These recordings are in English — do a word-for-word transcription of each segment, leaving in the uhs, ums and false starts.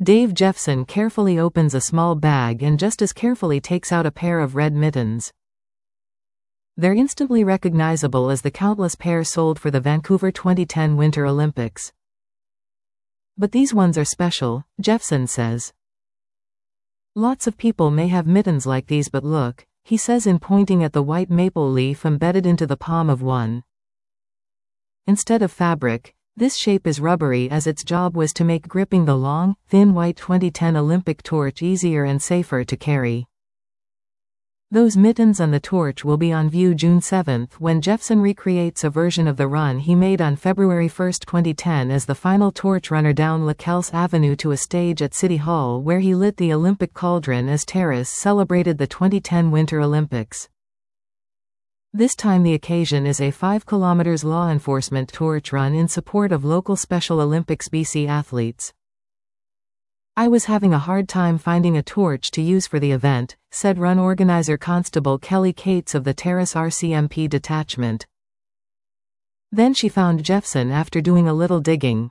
Dave Jeffson carefully opens a small bag and just as carefully takes out a pair of red mittens. They're instantly recognizable as the countless pair sold for the Vancouver twenty ten Winter Olympics. But these ones are special, Jeffson says. Lots of people may have mittens like these, but look, he says in pointing at the white maple leaf embedded into the palm of one. Instead of fabric, this shape is rubbery, as its job was to make gripping the long, thin white twenty ten Olympic torch easier and safer to carry. Those mittens and the torch will be on view June seventh when Jeffson recreates a version of the run he made on February first twenty ten as the final torch runner down Lecelse Avenue to a stage at City Hall where he lit the Olympic cauldron as Terrace celebrated the twenty ten Winter Olympics. This time the occasion is a five kilometer law enforcement torch run in support of local Special Olympics B C athletes. I was having a hard time finding a torch to use for the event, said run organizer Constable Kelly Cates of the Terrace R C M P detachment. Then she found Jeffson after doing a little digging.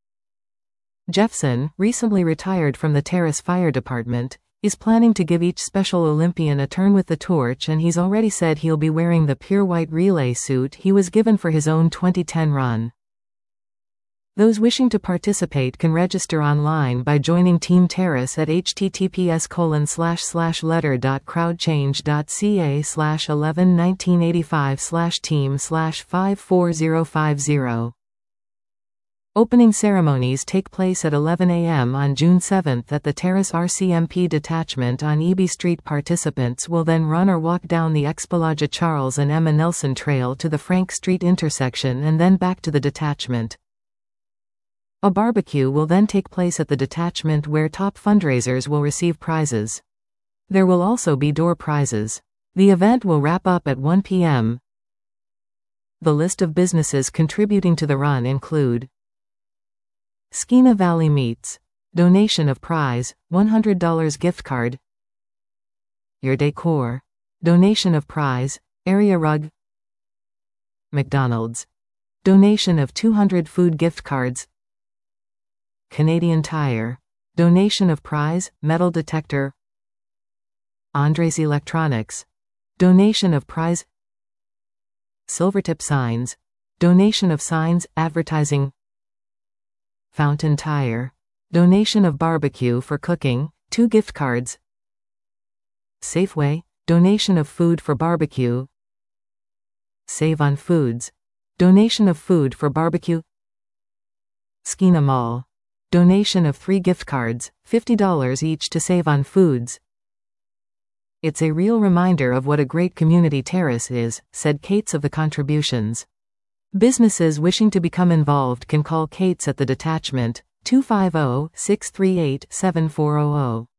Jeffson, recently retired from the Terrace Fire Department, is planning to give each Special Olympian a turn with the torch, and he's already said he'll be wearing the pure white relay suit he was given for his own twenty ten run. Those wishing to participate can register online by joining Team Terrace at https colon slash slash letter dot crowdchange.ca slash eleven nineteen eighty-five slash team slash five four zero five zero. Opening ceremonies take place at eleven a m on June seventh at the Terrace R C M P detachment on E B Street. Participants will then run or walk down the Expalaja Charles and Emma Nelson Trail to the Frank Street intersection and then back to the detachment. A barbecue will then take place at the detachment where top fundraisers will receive prizes. There will also be door prizes. The event will wrap up at one p m The list of businesses contributing to the run include Skeena Valley Meats, donation of prize, one hundred dollars gift card. Your Decor, donation of prize, area rug. McDonald's, donation of two hundred food gift cards. Canadian Tire, donation of prize, metal detector. Andres Electronics, donation of prize. Silvertip Signs, donation of signs, advertising. Fountain Tire, donation of barbecue for cooking, two gift cards. Safeway, donation of food for barbecue. Save on Foods, donation of food for barbecue. Skeena Mall, donation of three gift cards, fifty dollars each to Save on Foods. It's a real reminder of what a great community Terrace is, said Cates of the contributions. Businesses wishing to become involved can call Cates at the detachment, two five zero, six three eight, seven four zero zero.